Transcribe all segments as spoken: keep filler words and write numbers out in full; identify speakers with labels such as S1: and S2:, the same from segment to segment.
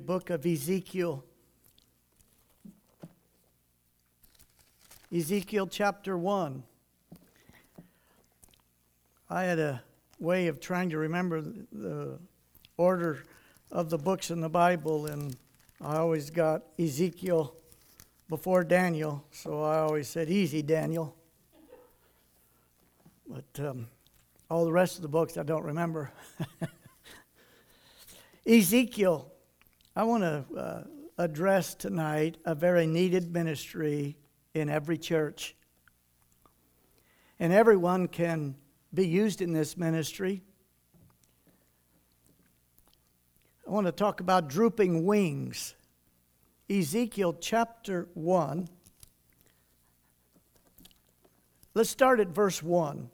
S1: book of Ezekiel. Ezekiel chapter one. I had a way of trying to remember the order of the books in the Bible, and I always got Ezekiel before Daniel, so I always said, "Easy, Daniel." But um, all the rest of the books I don't remember. Ezekiel, I want to uh, address tonight a very needed ministry in every church. And everyone can be used in this ministry. I want to talk about drooping wings. Ezekiel chapter one. Let's start at verse one.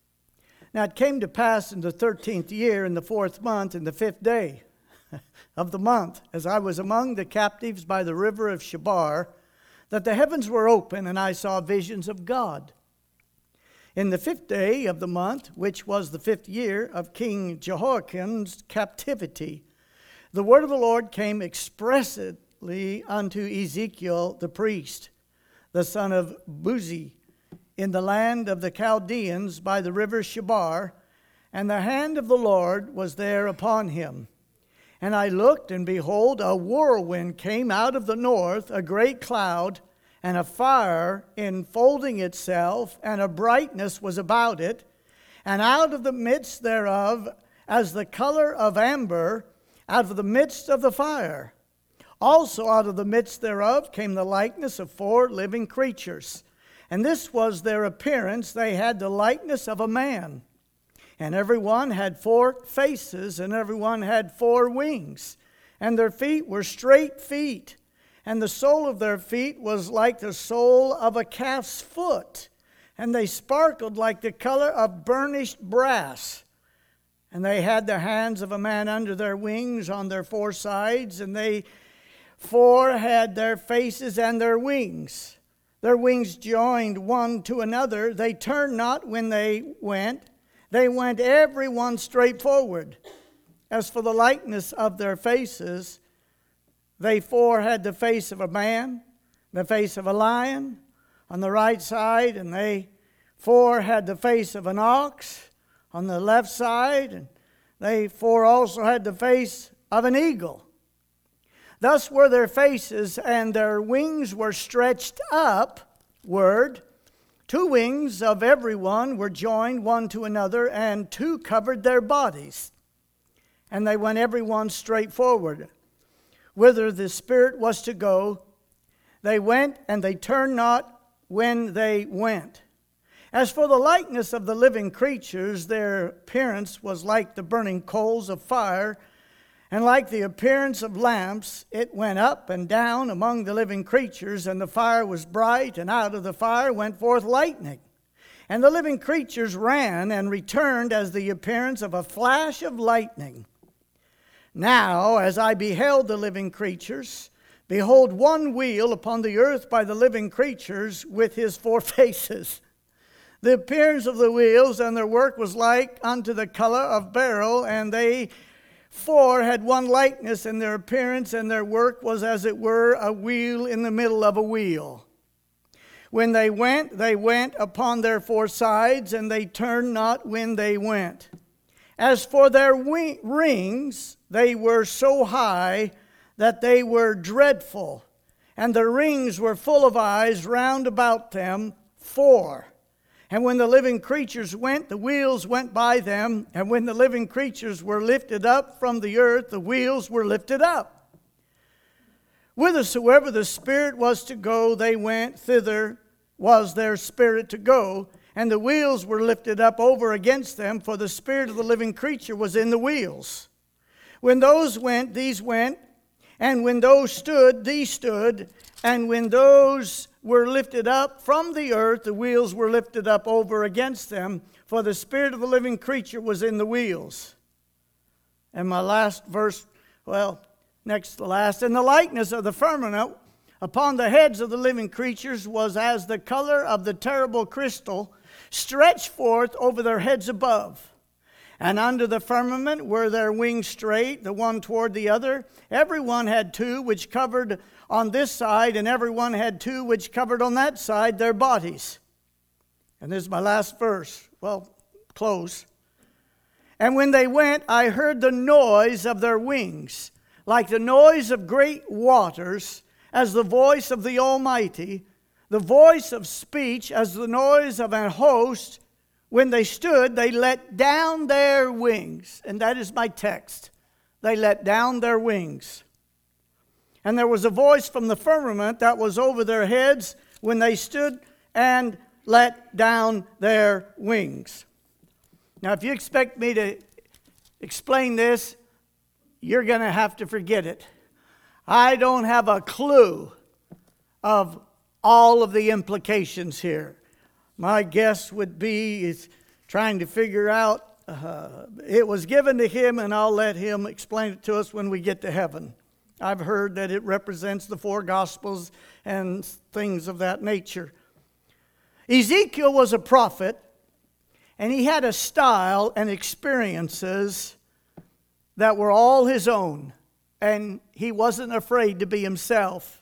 S1: Now it came to pass in the thirteenth year, in the fourth month, in the fifth day of the month, as I was among the captives by the river of Chebar, that the heavens were open, and I saw visions of God. In the fifth day of the month, which was the fifth year of King Jehoiakim's captivity, the word of the Lord came expressly unto Ezekiel the priest, the son of Buzi, in the land of the Chaldeans by the river Chebar, and the hand of the Lord was there upon him. And I looked, and behold, a whirlwind came out of the north, a great cloud, and a fire enfolding itself, and a brightness was about it, and out of the midst thereof, as the color of amber, out of the midst of the fire. Also out of the midst thereof came the likeness of four living creatures. And this was their appearance. They had the likeness of a man. And every one had four faces, and every one had four wings. And their feet were straight feet. And the sole of their feet was like the sole of a calf's foot. And they sparkled like the color of burnished brass. And they had the hands of a man under their wings on their four sides. And they four had their faces and their wings. Their wings joined one to another. They turned not when they went. They went every one straight forward. As for the likeness of their faces, they four had the face of a man, the face of a lion on the right side, and they four had the face of an ox on the left side, and they four also had the face of an eagle. Thus were their faces, and their wings were stretched upward. Two wings of every one were joined one to another, and two covered their bodies. And they went every one straight forward. Whither the Spirit was to go, they went, and they turned not when they went. As for the likeness of the living creatures, their appearance was like the burning coals of fire, and like the appearance of lamps. It went up and down among the living creatures, and the fire was bright, and out of the fire went forth lightning. And the living creatures ran and returned as the appearance of a flash of lightning. Now, as I beheld the living creatures, behold, one wheel upon the earth by the living creatures with his four faces. The appearance of the wheels and their work was like unto the color of beryl, and they four had one likeness, and their appearance and their work was as it were a wheel in the middle of a wheel. When they went, they went upon their four sides, and they turned not when they went. As for their wing, rings, they were so high that they were dreadful, and the rings were full of eyes round about them, four. And when the living creatures went, the wheels went by them. And when the living creatures were lifted up from the earth, the wheels were lifted up. Whithersoever the Spirit was to go, they went. Thither was their spirit to go. And the wheels were lifted up over against them, for the spirit of the living creature was in the wheels. When those went, these went. And when those stood, these stood. And when those were lifted up from the earth, the wheels were lifted up over against them, for the spirit of the living creature was in the wheels. And my last verse, well, next to last. And the likeness of the firmament upon the heads of the living creatures was as the color of the terrible crystal stretched forth over their heads above. And under the firmament were their wings straight, the one toward the other. Every one had two which covered on this side, and every one had two which covered on that side their bodies. And this is my last verse. Well, close. And when they went, I heard the noise of their wings, like the noise of great waters, as the voice of the Almighty, the voice of speech as the noise of an host. When they stood, they let down their wings. And that is my text. They let down their wings. And there was a voice from the firmament that was over their heads when they stood and let down their wings. Now, if you expect me to explain this, you're going to have to forget it. I don't have a clue of all of the implications here. My guess would be is trying to figure out, uh, it was given to him, and I'll let him explain it to us when we get to heaven. I've heard that it represents the four Gospels and things of that nature. Ezekiel was a prophet, and he had a style and experiences that were all his own, and he wasn't afraid to be himself.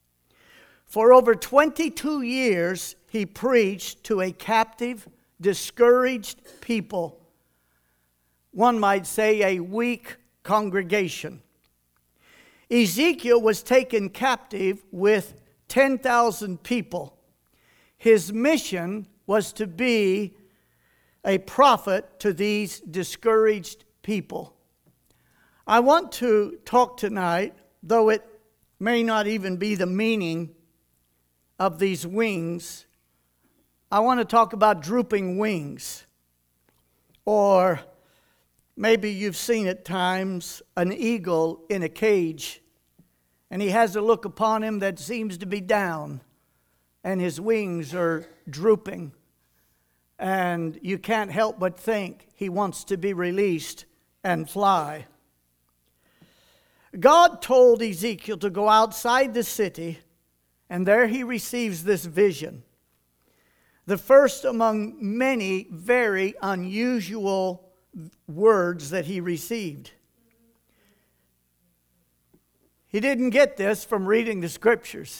S1: For over twenty-two years, he preached to a captive, discouraged people. One might say a weak congregation. Ezekiel was taken captive with ten thousand people. His mission was to be a prophet to these discouraged people. I want to talk tonight, though it may not even be the meaning of these wings, I want to talk about drooping wings. Or maybe you've seen at times an eagle in a cage, and he has a look upon him that seems to be down, and his wings are drooping. And you can't help but think he wants to be released and fly. God told Ezekiel to go outside the city, and there he receives this vision. The first among many very unusual words that he received. He didn't get this from reading the scriptures.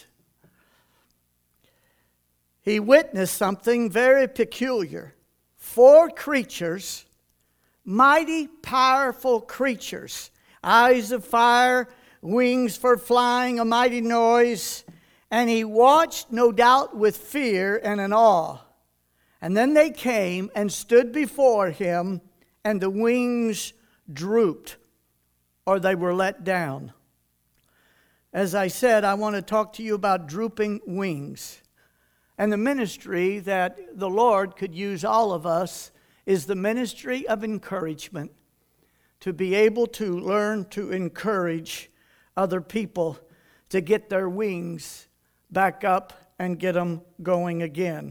S1: He witnessed something very peculiar. Four creatures, mighty, powerful creatures, eyes of fire, wings for flying, a mighty noise. And he watched, no doubt, with fear and an awe. And then they came and stood before him, and the wings drooped, or they were let down. As I said, I want to talk to you about drooping wings. And the ministry that the Lord could use all of us is the ministry of encouragement. To be able to learn to encourage other people to get their wings back up and get them going again.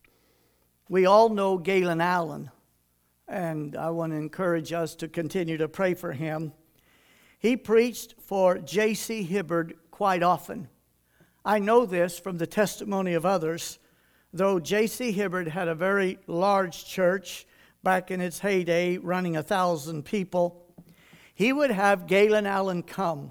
S1: We all know Galen Allen, and I want to encourage us to continue to pray for him. He preached for J C Hibbard quite often. I know this from the testimony of others, though J C Hibbard had a very large church back in its heyday, running a thousand people. He would have Galen Allen come.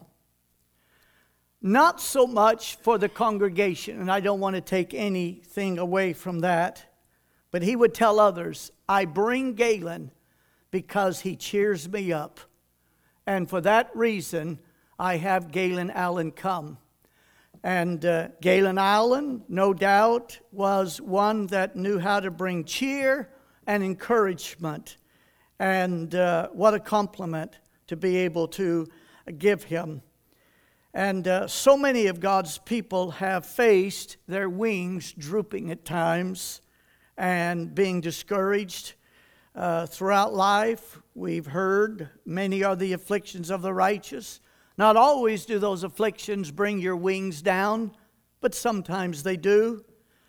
S1: Not so much for the congregation, and I don't want to take anything away from that, but he would tell others, I bring Galen because he cheers me up. And for that reason, I have Galen Allen come. And uh, Galen Allen, no doubt, was one that knew how to bring cheer and encouragement. And uh, what a compliment to be able to give him. And uh, so many of God's people have faced their wings drooping at times and being discouraged uh, throughout life. We've heard many are the afflictions of the righteous. Not always do those afflictions bring your wings down, but sometimes they do.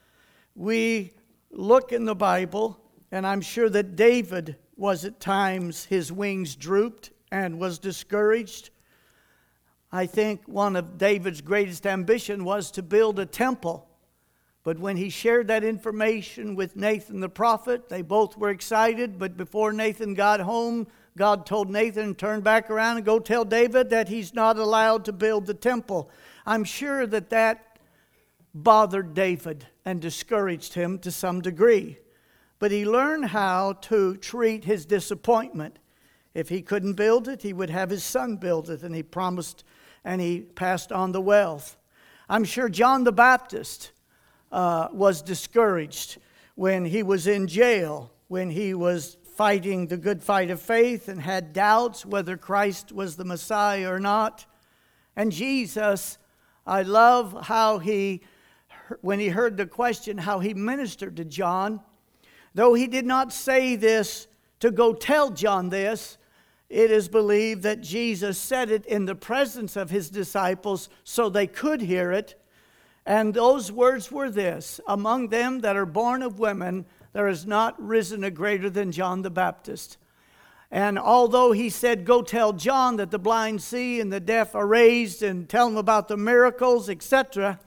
S1: We look in the Bible, and I'm sure that David was at times, his wings drooped and was discouraged. I think one of David's greatest ambition was to build a temple, But when he shared that information with Nathan the prophet, they both were excited. But before Nathan got home, God told Nathan to turn back around and go tell David that he's not allowed to build the temple. I'm sure that that bothered David and discouraged him to some degree. But he learned how to treat his disappointment. If he couldn't build it, he would have his son build it. And he promised and he passed on the wealth. I'm sure John the Baptist uh, was discouraged when he was in jail, when he was fighting the good fight of faith and had doubts whether Christ was the Messiah or not. And Jesus, I love how he, when he heard the question, how he ministered to John. Though he did not say this to go tell John this, it is believed that Jesus said it in the presence of his disciples so they could hear it. And those words were this: among them that are born of women, there has not risen a greater than John the Baptist. And although he said, go tell John that the blind see and the deaf are raised and tell him about the miracles, et cetera,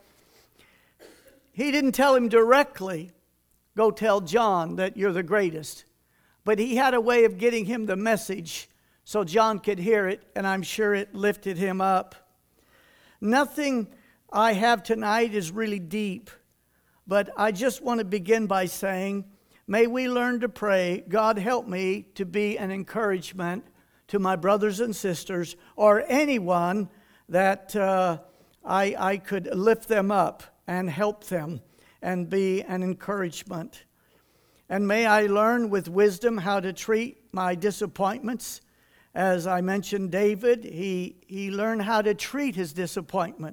S1: he didn't tell him directly, go tell John that you're the greatest. But he had a way of getting him the message so John could hear it, and I'm sure it lifted him up. Nothing I have tonight is really deep, but I just want to begin by saying, may we learn to pray, God help me to be an encouragement to my brothers and sisters or anyone that uh, I, I could lift them up and help them and be an encouragement. And may I learn with wisdom how to treat my disappointments. As I mentioned David, he, he learned how to treat his disappointment.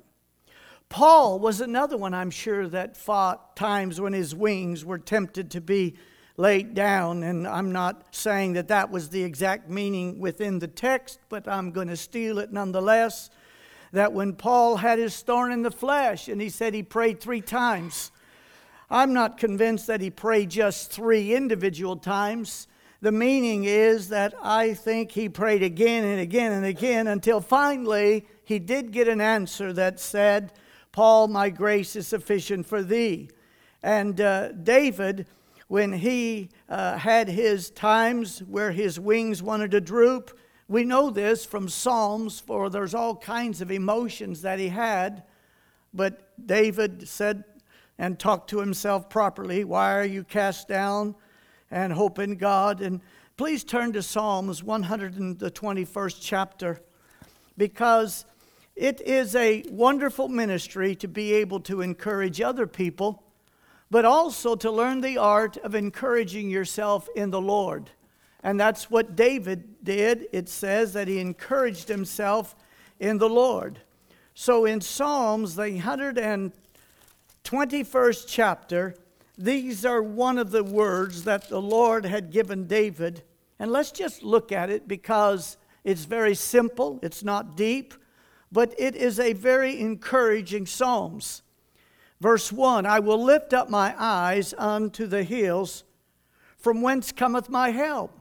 S1: Paul was another one, I'm sure, that fought times when his wings were tempted to be laid down. And I'm not saying that that was the exact meaning within the text, but I'm going to steal it nonetheless. That when Paul had his thorn in the flesh, and he said he prayed three times. I'm not convinced that he prayed just three individual times. The meaning is that I think he prayed again and again and again until finally he did get an answer that said, Paul, my grace is sufficient for thee. And uh, David, when he uh, had his times where his wings wanted to droop, we know this from Psalms, for there's all kinds of emotions that he had. But David said and talked to himself properly, why are you cast down? And hope in God. And please turn to Psalms one hundred twenty-first chapter, because it is a wonderful ministry to be able to encourage other people, but also to learn the art of encouraging yourself in the Lord. And that's what David did. It says that he encouraged himself in the Lord. So in Psalms, the one hundred twenty-first chapter, these are one of the words that the Lord had given David. And let's just look at it because it's very simple. It's not deep, but it is a very encouraging Psalms. Verse one, I will lift up my eyes unto the hills, from whence cometh my help.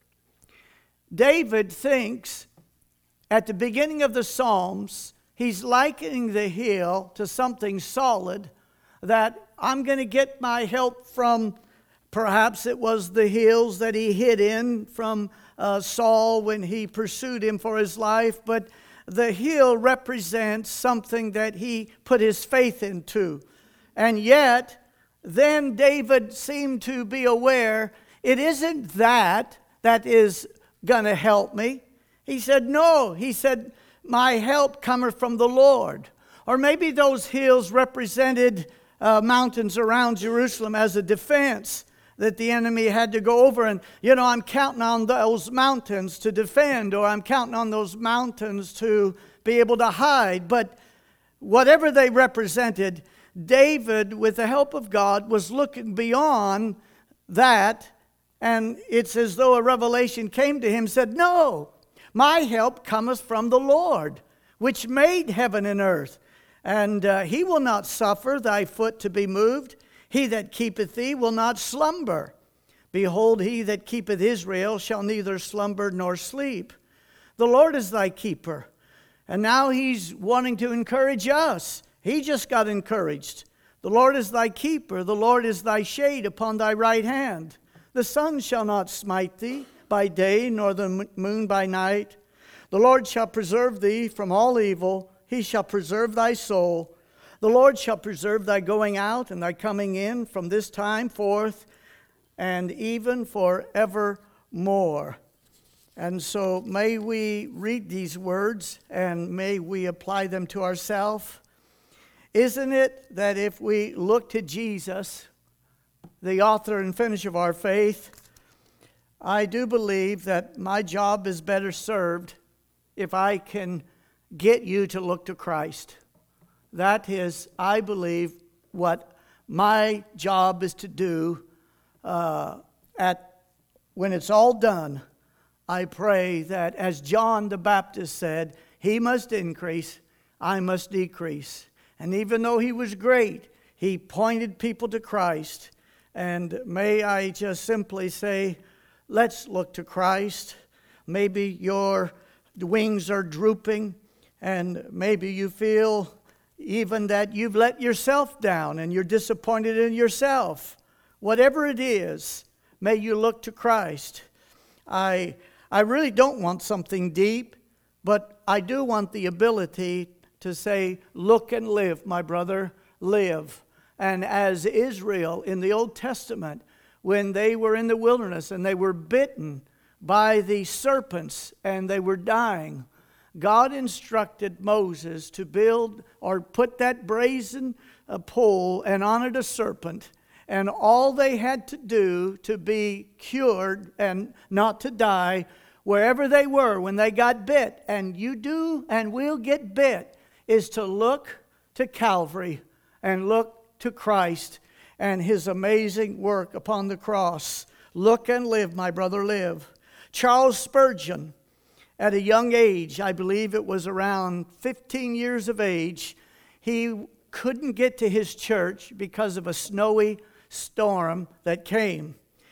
S1: David thinks at the beginning of the Psalms, he's likening the hill to something solid, that I'm going to get my help from, perhaps it was the hills that he hid in from uh, Saul when he pursued him for his life. But the hill represents something that he put his faith into. And yet, then David seemed to be aware, it isn't that that is going to help me. He said, no. He said, my help cometh from the Lord. Or maybe those hills represented Uh, mountains around Jerusalem as a defense that the enemy had to go over. And, you know, I'm counting on those mountains to defend, or I'm counting on those mountains to be able to hide. But whatever they represented, David, with the help of God, was looking beyond that. And it's as though a revelation came to him, said, no, my help cometh from the Lord, which made heaven and earth. And uh, he will not suffer thy foot to be moved. He that keepeth thee will not slumber. Behold, he that keepeth Israel shall neither slumber nor sleep. The Lord is thy keeper. And now he's wanting to encourage us. He just got encouraged. The Lord is thy keeper. The Lord is thy shade upon thy right hand. The sun shall not smite thee by day, nor the moon by night. The Lord shall preserve thee from all evil. He shall preserve thy soul. The Lord shall preserve thy going out and thy coming in from this time forth and even forevermore. And so may we read these words and may we apply them to ourselves. Isn't it that if we look to Jesus, the author and finisher of our faith, I do believe that my job is better served if I can get you to look to Christ. That is, I believe, what my job is to do uh, at when it's all done. I pray that, as John the Baptist said, he must increase, I must decrease. And even though he was great, he pointed people to Christ. And may I just simply say, let's look to Christ. Maybe your wings are drooping, and maybe you feel even that you've let yourself down and you're disappointed in yourself. Whatever it is, may you look to Christ. I, I really don't want something deep, but I do want the ability to say, look and live, my brother, live. And as Israel in the Old Testament, when they were in the wilderness and they were bitten by the serpents and they were dying, God instructed Moses to build or put that brazen uh, pole and on it a serpent. And all they had to do to be cured and not to die, wherever they were when they got bit, and you do and will get bit, is to look to Calvary and look to Christ and his amazing work upon the cross. Look and live, my brother, live. Charles Spurgeon, at a young age, I believe it was around fifteen years of age, he couldn't get to his church because of a snowy storm that came.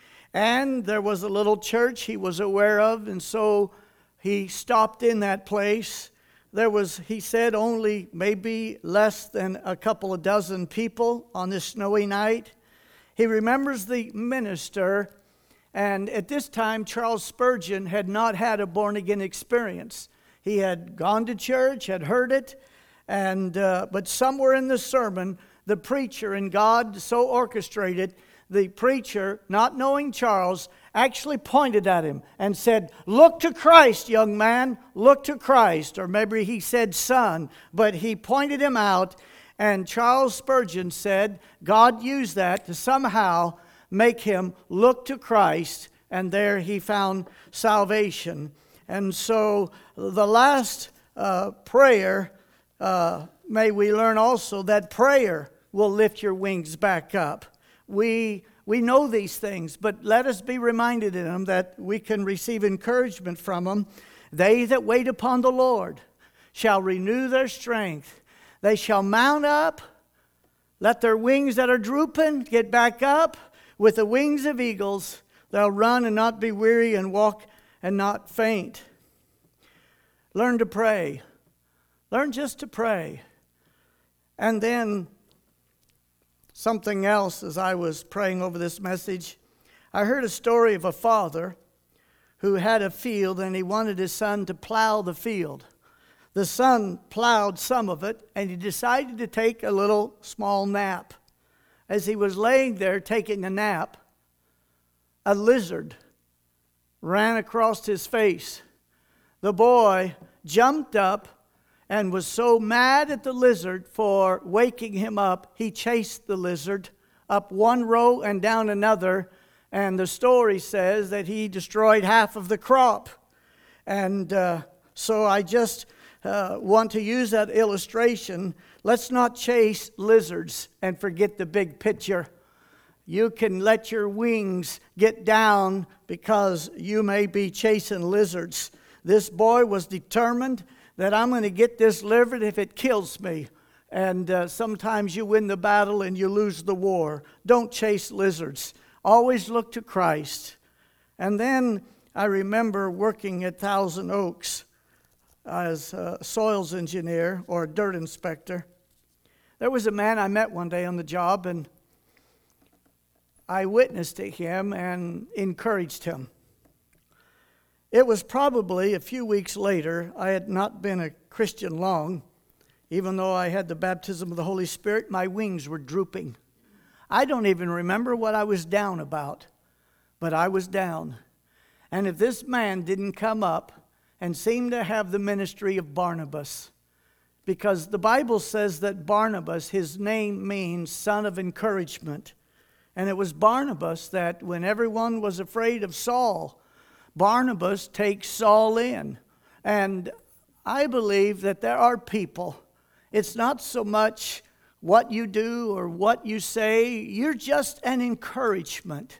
S1: And there was a little church he was aware of, and so he stopped in that place. There was, he said, only maybe less than a couple of dozen people on this snowy night. He remembers the minister, and at this time, Charles Spurgeon had not had a born-again experience. He had gone to church, had heard it, and uh, but somewhere in the sermon, the preacher, and God so orchestrated, the preacher, not knowing Charles, actually pointed at him and said, look to Christ, young man, look to Christ. Or maybe he said son, but he pointed him out, and Charles Spurgeon said God used that to somehow make him look to Christ, and there he found salvation. And so the last uh, prayer, uh, may we learn also that prayer will lift your wings back up. We we know these things, but let us be reminded in them that we can receive encouragement from them. They that wait upon the Lord shall renew their strength. They shall mount up, let their wings that are drooping get back up. With the wings of eagles, they'll run and not be weary and walk and not faint. Learn to pray. Learn just to pray. And then something else, as I was praying over this message, I heard a story of a father who had a field and he wanted his son to plow the field. The son plowed some of it and he decided to take a little small nap. As he was laying there taking a nap, a lizard ran across his face. The boy jumped up and was so mad at the lizard for waking him up, he chased the lizard up one row and down another. And the story says that he destroyed half of the crop. And uh, so I just uh, want to use that illustration. Let's not chase lizards and forget the big picture. You can let your wings get down because you may be chasing lizards. This boy was determined that I'm going to get this lizard if it kills me. And uh, sometimes you win the battle and you lose the war. Don't chase lizards. Always look to Christ. And then I remember working at Thousand Oaks as a soils engineer or a dirt inspector. There was a man I met one day on the job, and I witnessed to him and encouraged him. It was probably a few weeks later. I had not been a Christian long. Even though I had the baptism of the Holy Spirit, my wings were drooping. I don't even remember what I was down about, but I was down. And if this man didn't come up and seem to have the ministry of Barnabas, because the Bible says that Barnabas, his name means son of encouragement. And it was Barnabas that when everyone was afraid of Saul, Barnabas takes Saul in. And I believe that there are people, it's not so much what you do or what you say, you're just an encouragement.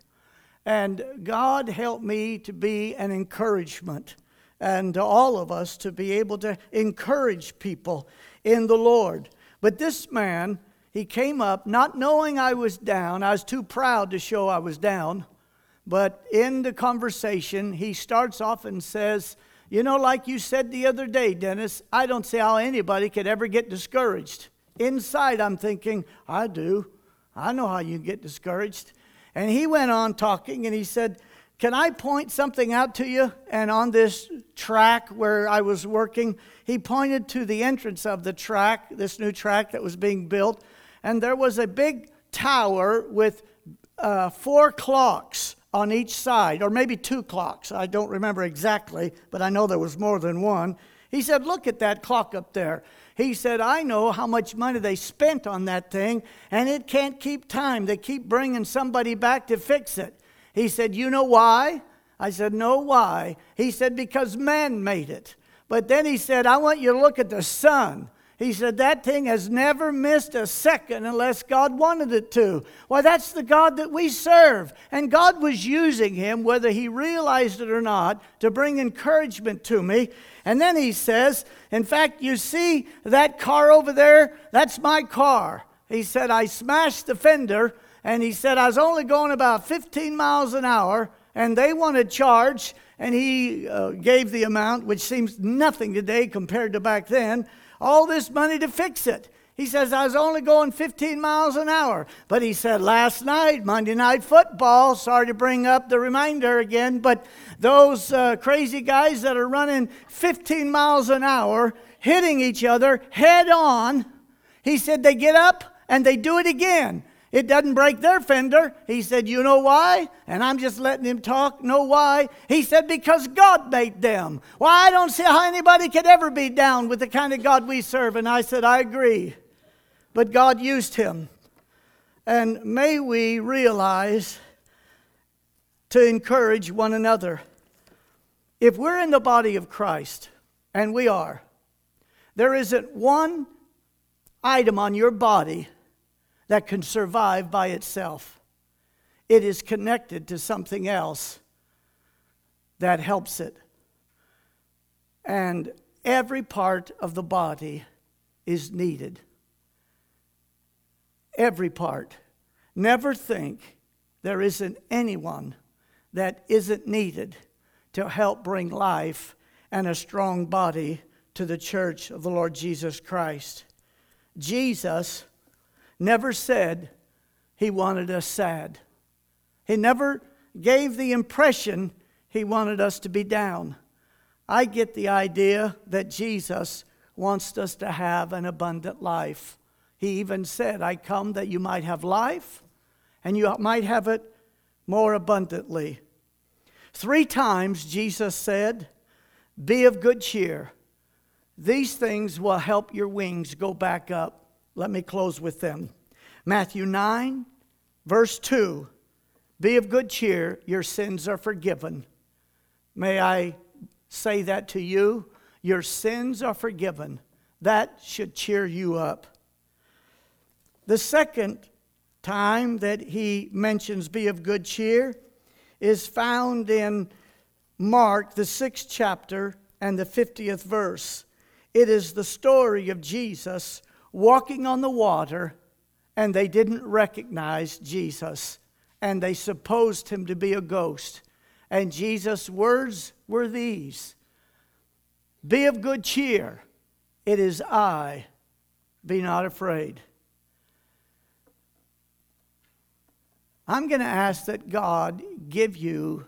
S1: And God help me to be an encouragement, and to all of us to be able to encourage people in the Lord. But this man, he came up not knowing I was down. I was too proud to show I was down. But in the conversation, he starts off and says, you know, like you said the other day, Dennis, I don't see how anybody could ever get discouraged. Inside, I'm thinking, I do. I know how you get discouraged. And he went on talking, and he said, can I point something out to you? And on this track where I was working, he pointed to the entrance of the track, this new track that was being built. And there was a big tower with uh, four clocks on each side, or maybe two clocks. I don't remember exactly, but I know there was more than one. He said, look at that clock up there. He said, I know how much money they spent on that thing, and it can't keep time. They keep bringing somebody back to fix it. He said, you know why? I said, no, why? He said, because man made it. But then he said, I want you to look at the sun. He said, that thing has never missed a second unless God wanted it to. Why, that's the God that we serve. And God was using him, whether he realized it or not, to bring encouragement to me. And then he says, in fact, you see that car over there? That's my car. He said, I smashed the fender. And he said, I was only going about fifteen miles an hour, and they wanted charge. And he uh, gave the amount, which seems nothing today compared to back then, all this money to fix it. He says, I was only going fifteen miles an hour. But he said, last night, Monday Night Football, sorry to bring up the reminder again, but those uh, crazy guys that are running fifteen miles an hour, hitting each other head on, he said, they get up and they do it again. It doesn't break their fender. He said, you know why? And I'm just letting him talk. Know why? He said, because God made them. Well, I don't see how anybody could ever be down with the kind of God we serve. And I said, I agree. But God used him. And may we realize to encourage one another. If we're in the body of Christ, and we are, there isn't one item on your body that can survive by itself. It is connected to something else that helps it. And every part of the body is needed. Every part. Never think there isn't anyone that isn't needed to help bring life and a strong body to the church of the Lord Jesus Christ. Jesus never said he wanted us sad. He never gave the impression he wanted us to be down. I get the idea that Jesus wants us to have an abundant life. He even said, I come that you might have life, and you might have it more abundantly. Three times Jesus said, be of good cheer. These things will help your wings go back up. Let me close with them. Matthew nine, verse two. Be of good cheer, your sins are forgiven. May I say that to you? Your sins are forgiven. That should cheer you up. The second time that he mentions be of good cheer is found in Mark, the sixth chapter and the fiftieth verse. It is the story of Jesus walking on the water, and they didn't recognize Jesus, and they supposed him to be a ghost. And Jesus' words were these: be of good cheer, it is I, be not afraid. I'm going to ask that God give you,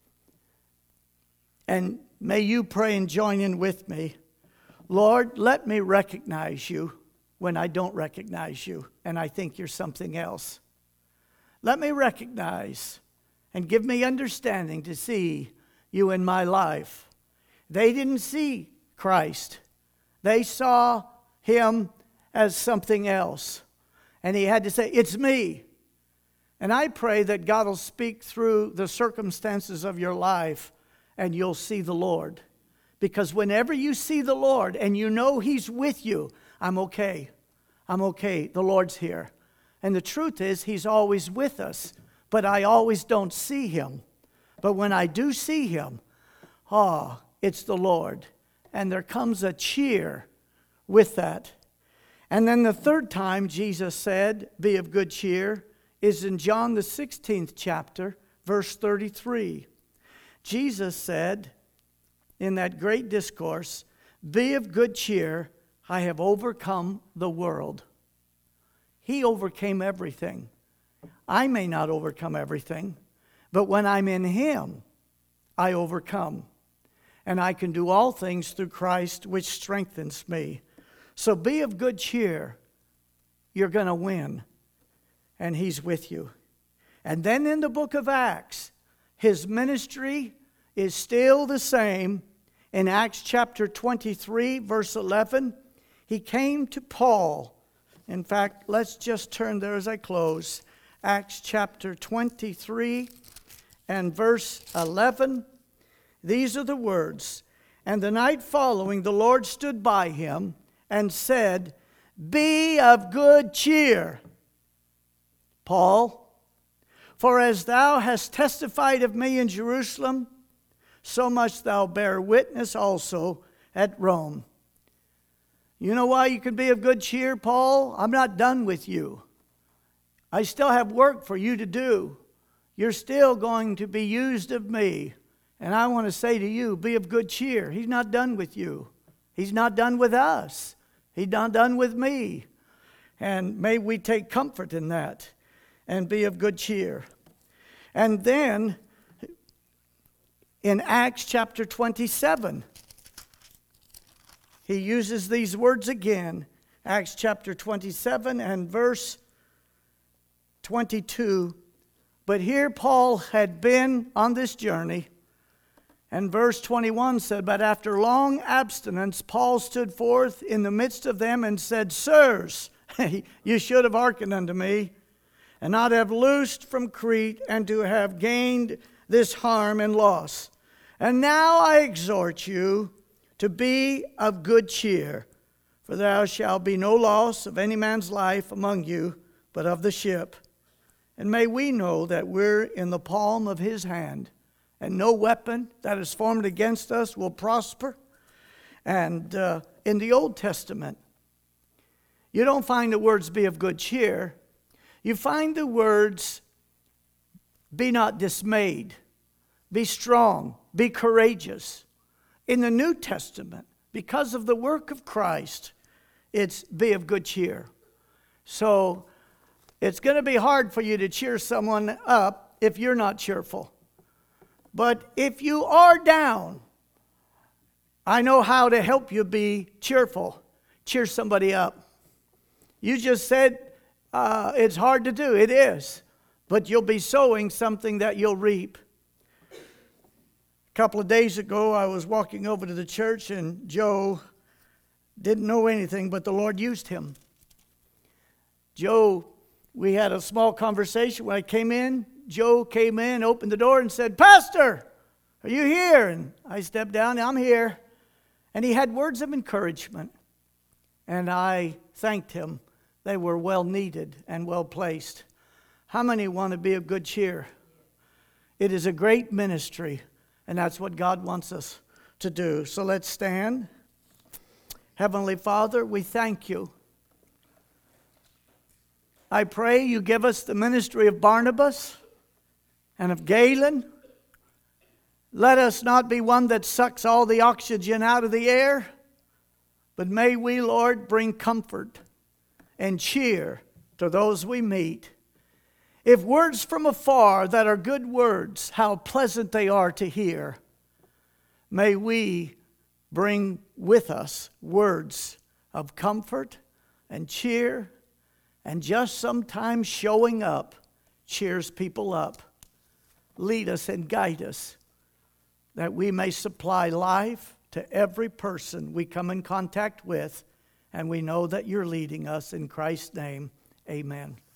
S1: and may you pray and join in with me, Lord, let me recognize you when I don't recognize you and I think you're something else. Let me recognize and give me understanding to see you in my life. They didn't see Christ. They saw him as something else. And he had to say, it's me. And I pray that God will speak through the circumstances of your life and you'll see the Lord. Because whenever you see the Lord and you know he's with you, I'm okay. I'm okay. The Lord's here. And the truth is, he's always with us. But I always don't see him. But when I do see him, oh, it's the Lord. And there comes a cheer with that. And then the third time Jesus said, be of good cheer, is in John the sixteenth chapter, verse thirty-three. Jesus said in that great discourse, be of good cheer, I have overcome the world. He overcame everything. I may not overcome everything, but when I'm in him, I overcome. And I can do all things through Christ, which strengthens me. So be of good cheer. You're going to win. And he's with you. And then in the book of Acts, his ministry is still the same. In Acts chapter twenty-three, verse eleven, he came to Paul. In fact, let's just turn there as I close. Acts chapter twenty-three and verse eleven. These are the words. And the night following, the Lord stood by him and said, be of good cheer, Paul, for as thou hast testified of me in Jerusalem, so must thou bear witness also at Rome. You know why you can be of good cheer, Paul? I'm not done with you. I still have work for you to do. You're still going to be used of me. And I want to say to you, be of good cheer. He's not done with you. He's not done with us. He's not done with me. And may we take comfort in that and be of good cheer. And then in Acts chapter twenty-seven, he uses these words again. Acts chapter twenty-seven and verse twenty-two. But here Paul had been on this journey. And verse twenty-one said, but after long abstinence, Paul stood forth in the midst of them and said, sirs, you should have hearkened unto me, and not have loosed from Crete, and to have gained this harm and loss. And now I exhort you to be of good cheer, for there shall be no loss of any man's life among you, but of the ship. And may we know that we're in the palm of his hand, and no weapon that is formed against us will prosper. And uh, in the Old Testament, you don't find the words be of good cheer. You find the words be not dismayed, be strong, be courageous. In the New Testament, because of the work of Christ, it's be of good cheer. So it's going to be hard for you to cheer someone up if you're not cheerful. But if you are down, I know how to help you be cheerful. Cheer somebody up. You just said uh, it's hard to do. It is. But you'll be sowing something that you'll reap. A couple of days ago, I was walking over to the church, and Joe didn't know anything, but the Lord used him. Joe, we had a small conversation when I came in. Joe came in, opened the door, and said, Pastor, are you here? And I stepped down, I'm here. And he had words of encouragement. And I thanked him. They were well needed and well placed. How many want to be of good cheer? It is a great ministry, and that's what God wants us to do. So let's stand. Heavenly Father, we thank you. I pray you give us the ministry of Barnabas and of Galen. Let us not be one that sucks all the oxygen out of the air, but may we, Lord, bring comfort and cheer to those we meet. If words from afar that are good words, how pleasant they are to hear, may we bring with us words of comfort and cheer, and just sometimes showing up cheers people up. Lead us and guide us, that we may supply life to every person we come in contact with, and we know that you're leading us in Christ's name. Amen.